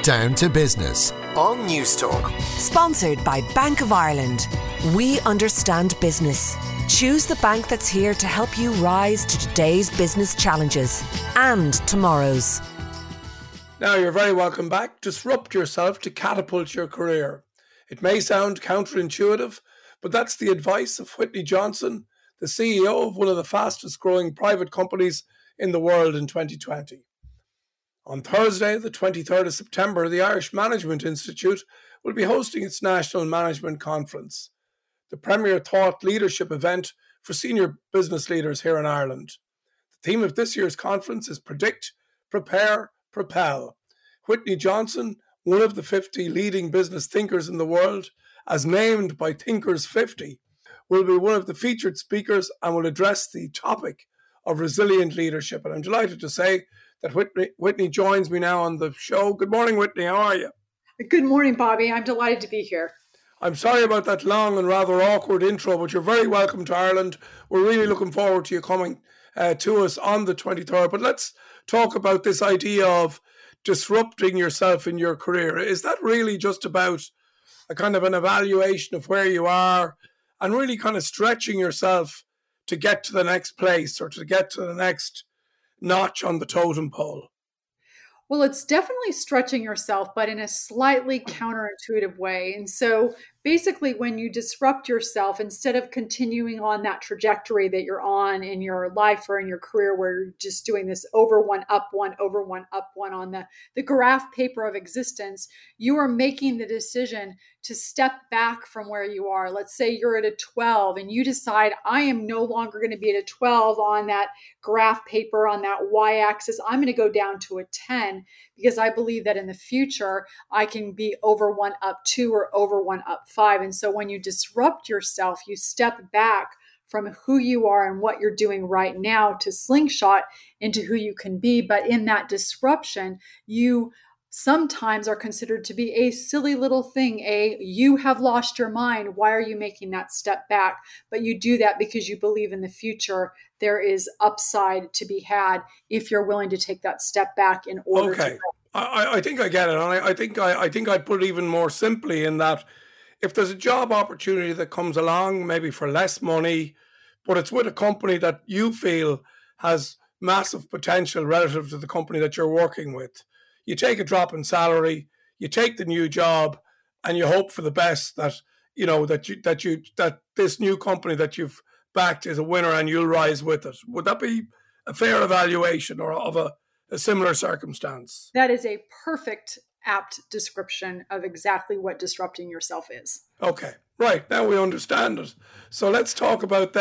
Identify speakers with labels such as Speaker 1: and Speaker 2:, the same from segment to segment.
Speaker 1: Down to Business on News Talk.
Speaker 2: Sponsored by Bank of Ireland. We understand business. Choose the bank that's here to help you rise to today's business challenges and tomorrow's.
Speaker 3: Now you're very welcome back. Disrupt yourself to catapult your career. It may sound counterintuitive, but that's the advice of Whitney Johnson, the CEO of one of the fastest growing private companies in the world in 2020. On Thursday, the 23rd of September, the Irish Management Institute will be hosting its National Management Conference, the premier thought leadership event for senior business leaders here in Ireland. The theme of this year's conference is Predict, Prepare, Propel. Whitney Johnson, one of the 50 leading business thinkers in the world, as named by Thinkers 50, will be one of the featured speakers and will address the topic of resilient leadership. And I'm delighted to say that Whitney joins me now on the show. Good morning, Whitney. How are you?
Speaker 4: Good morning, Bobby. I'm delighted to be here.
Speaker 3: I'm sorry about that long and rather awkward intro, but you're very welcome to Ireland. We're really looking forward to you coming to us on the 23rd. But let's talk about this idea of disrupting yourself in your career. Is that really just about a kind of an evaluation of where you are and really kind of stretching yourself to get to the next place or to get to the next notch on the totem pole?
Speaker 4: Well, it's definitely stretching yourself, but in a slightly counterintuitive way. And so basically, when you disrupt yourself, instead of continuing on that trajectory that you're on in your life or in your career, where you're just doing this over one, up one, over one, up one on the graph paper of existence, you are making the decision to step back from where you are. Let's say you're at a 12 and you decide, I am no longer going to be at a 12 on that graph paper, on that y-axis. I'm going to go down to a 10 because I believe that in the future, I can be over one, up two, or over one, up five. And so when you disrupt yourself, you step back from who you are and what you're doing right now to slingshot into who you can be. But in that disruption, you sometimes are considered to be a silly little thing. You have lost your mind. Why are you making that step back? But you do that because you believe in the future there is upside to be had if you're willing to take that step back in order to.
Speaker 3: I think I get it. And I think I'd put it even more simply in that if there's a job opportunity that comes along, maybe for less money, but it's with a company that you feel has massive potential relative to the company that you're working with, you take a drop in salary, you take the new job, and you hope for the best that that this new company that you've backed is a winner and you'll rise with it. Would that be a fair evaluation or of a similar circumstance?
Speaker 4: That is a perfect, apt description of exactly what disrupting yourself is.
Speaker 3: Okay, right. Now we understand it. So let's talk about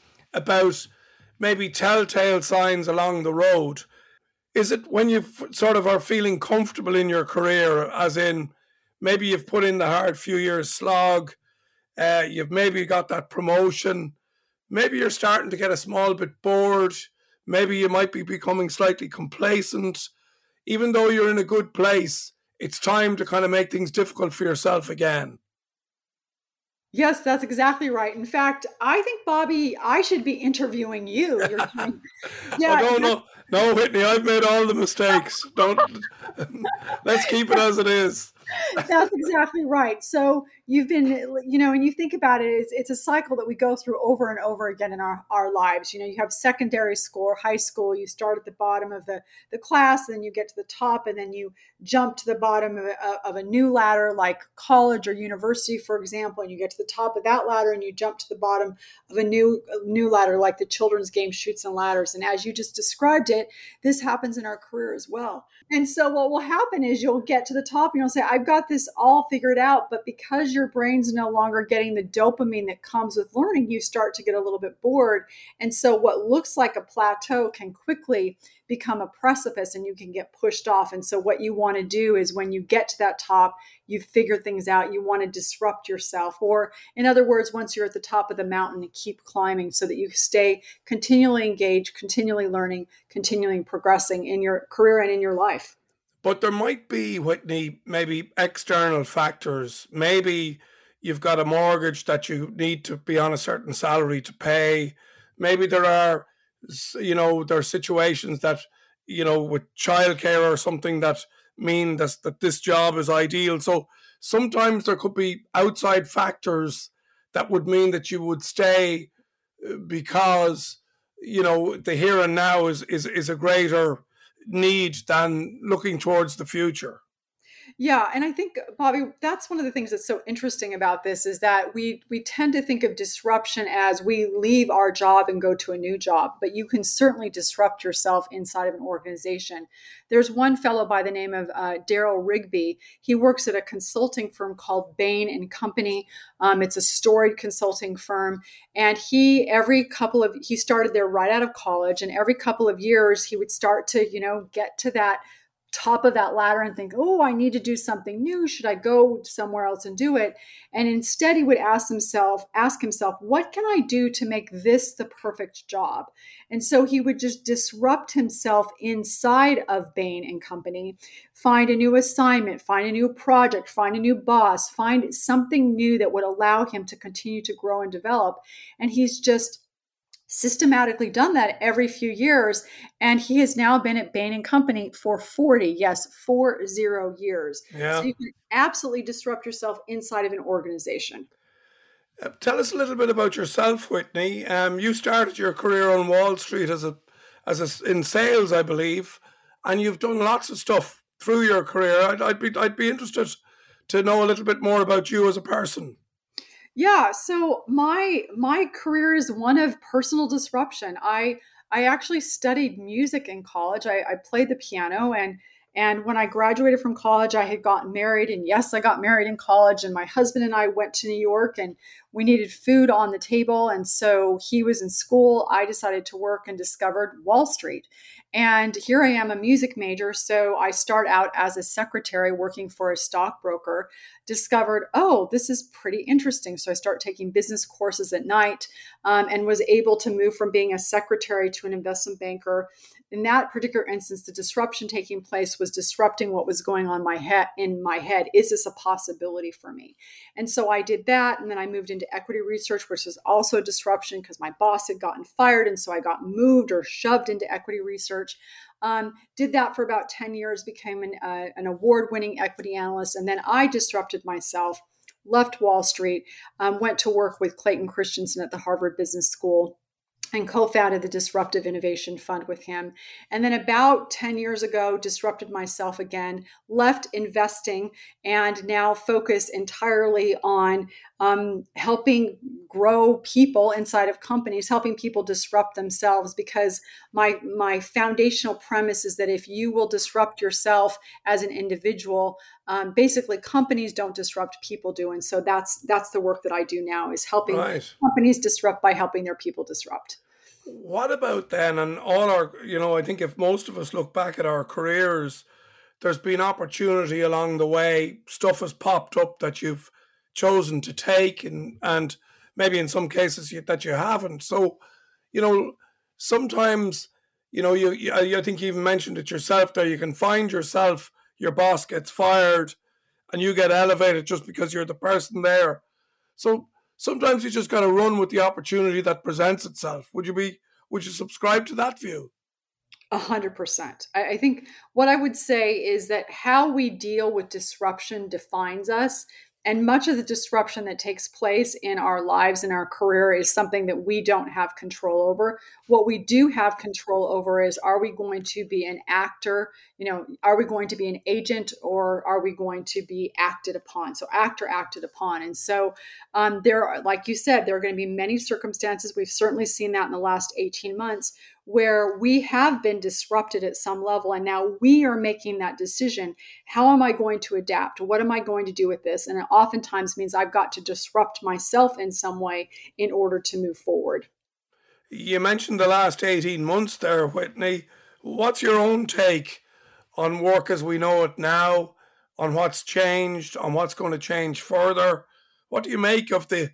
Speaker 3: maybe telltale signs along the road. Is it when you sort of are feeling comfortable in your career, as in maybe you've put in the hard few years slog, you've maybe got that promotion, maybe you're starting to get a small bit bored, maybe you might be becoming slightly complacent, even though you're in a good place, it's time to kind of make things difficult for yourself again?
Speaker 4: Yes, that's exactly right. In fact, I think, Bobby, I should be interviewing you.
Speaker 3: Yeah. No, Whitney, I've made all the mistakes. Let's keep it as it is.
Speaker 4: That's exactly right. So you've been, and you think about it, it's a cycle that we go through over and over again in our lives. You have secondary school or high school, you start at the bottom of the class, and then you get to the top, and then you jump to the bottom of a new ladder like college or university, for example, and you get to the top of that ladder and you jump to the bottom of a new ladder like the children's game Chutes and Ladders. And as you just described it, this happens in our career as well. And so what will happen is you'll get to the top and you'll say, I've got this all figured out. But because your brain's no longer getting the dopamine that comes with learning, you start to get a little bit bored. And so what looks like a plateau can quickly become a precipice and you can get pushed off. And so what you want to do is when you get to that top, you figure things out, you want to disrupt yourself. Or in other words, once you're at the top of the mountain, you keep climbing so that you stay continually engaged, continually learning, continually progressing in your career and in your life.
Speaker 3: But there might be, Whitney, maybe external factors. Maybe you've got a mortgage that you need to be on a certain salary to pay. Maybe there are situations that, with childcare or something that mean that this job is ideal. So sometimes there could be outside factors that would mean that you would stay because, the here and now is a greater need than looking towards the future.
Speaker 4: Yeah, and I think, Bobby, that's one of the things that's so interesting about this is that we tend to think of disruption as we leave our job and go to a new job, but you can certainly disrupt yourself inside of an organization. There's one fellow by the name of Daryl Rigby. He works at a consulting firm called Bain and Company. It's a storied consulting firm, and he started there right out of college, and every couple of years he would start to get to that top of that ladder and think, oh, I need to do something new. Should I go somewhere else and do it? And instead he would ask himself, what can I do to make this the perfect job? And so he would just disrupt himself inside of Bain and Company, find a new assignment, find a new project, find a new boss, find something new that would allow him to continue to grow and develop. And he's just systematically done that every few years. And he has now been at Bain and Company for 40 years.
Speaker 3: Yeah.
Speaker 4: So you can absolutely disrupt yourself inside of an organization.
Speaker 3: Tell us a little bit about yourself, Whitney. You started your career on Wall Street in sales, I believe, and you've done lots of stuff through your career. I'd be interested to know a little bit more about you as a person.
Speaker 4: Yeah, so my career is one of personal disruption. I actually studied music in college. I played the piano, and when I graduated from college, I had gotten married. And yes, I got married in college, and my husband and I went to New York, and we needed food on the table. And so he was in school. I decided to work and discovered Wall Street. And here I am, a music major. So I start out as a secretary working for a stockbroker, discovered, oh, this is pretty interesting. So I start taking business courses at night, and was able to move from being a secretary to an investment banker. In that particular instance, the disruption taking place was disrupting what was going on in my head. Is this a possibility for me? And so I did that. And then I moved into equity research, which was also a disruption because my boss had gotten fired. And so I got moved or shoved into equity research. Did that for about 10 years, became an award-winning equity analyst. And then I disrupted myself, left Wall Street, went to work with Clayton Christensen at the Harvard Business School, and co-founded the Disruptive Innovation Fund with him. And then about 10 years ago, disrupted myself again, left investing, and now focus entirely on helping grow people inside of companies, helping people disrupt themselves, because my foundational premise is that if you will disrupt yourself as an individual, basically companies don't disrupt, people do. And so that's the work that I do now, is helping companies disrupt by helping their people disrupt.
Speaker 3: What about then, and all our, I think if most of us look back at our careers, there's been opportunity along the way. Stuff has popped up that you've chosen to take, and maybe in some cases that you haven't. So, sometimes, I think you even mentioned it yourself there, you can find yourself, your boss gets fired and you get elevated just because you're the person there. So sometimes you just got to run with the opportunity that presents itself. Would you subscribe to that view?
Speaker 4: 100%. I think what I would say is that how we deal with disruption defines us. And much of the disruption that takes place in our lives and our career is something that we don't have control over. What we do have control over is, are we going to be an actor? Are we going to be an agent, or are we going to be acted upon? So actor, acted upon. And so there are, like you said, there are going to be many circumstances. We've certainly seen that in the last 18 months where we have been disrupted at some level. And now we are making that decision. How am I going to adapt? What am I going to do with this? And it oftentimes means I've got to disrupt myself in some way in order to move forward.
Speaker 3: You mentioned the last 18 months there, Whitney. What's your own take on work as we know it now, on what's changed, on what's going to change further? What do you make of the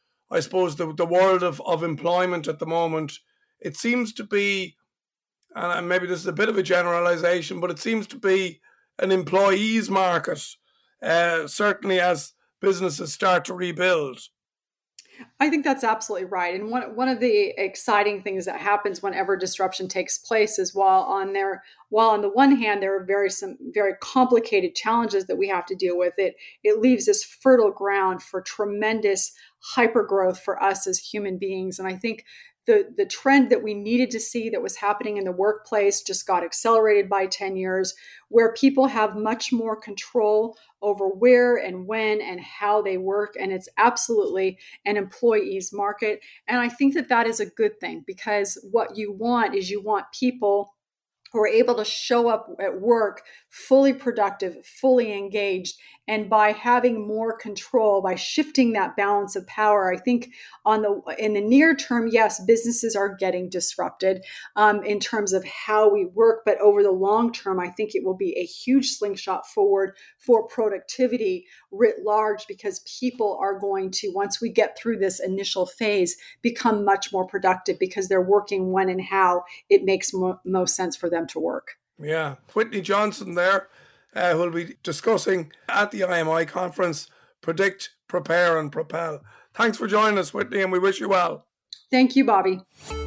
Speaker 3: world of employment at the moment? It seems to be, and maybe this is a bit of a generalization, but it seems to be an employees market, certainly as businesses start to rebuild.
Speaker 4: I think that's absolutely right. And one of the exciting things that happens whenever disruption takes place is while on the one hand there are some very complicated challenges that we have to deal with, it leaves this fertile ground for tremendous hypergrowth for us as human beings. And I think the trend that we needed to see that was happening in the workplace just got accelerated by 10 years, where people have much more control over where and when and how they work. And it's absolutely an employee's market. And I think that is a good thing, because what you want people who are able to show up at work fully productive, fully engaged. And by having more control, by shifting that balance of power, I think in the near term, yes, businesses are getting disrupted in terms of how we work. But over the long term, I think it will be a huge slingshot forward for productivity writ large, because people are going to, once we get through this initial phase, become much more productive because they're working when and how it makes most sense for them to work.
Speaker 3: Yeah. Whitney Johnson there, who will be discussing at the IMI conference, Predict, Prepare and Propel. Thanks for joining us, Whitney, and we wish you well.
Speaker 4: Thank you, Bobby.